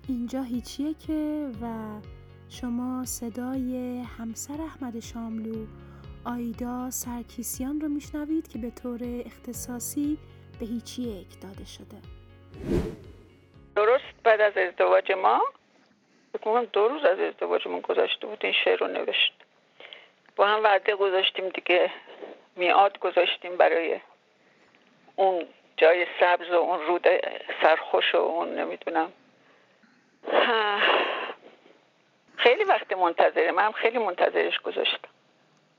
اینجا هیچیه که و شما صدای همسر احمد شاملو، آیدا سرکیسیان رو میشنوید که به طور اختصاصی به هیچیک داده شده. درست بعد از ازدواج ما، بکنم 2 روز از ازدواجمون گذشته بود، این شعر رو نوشت. با هم وعده گذاشتیم دیگه، میعاد گذاشتیم برای اون جای سبز و اون رود سرخوش و اون نمیدونم. خیلی وقت منتظره، من خیلی منتظرش گذاشتم.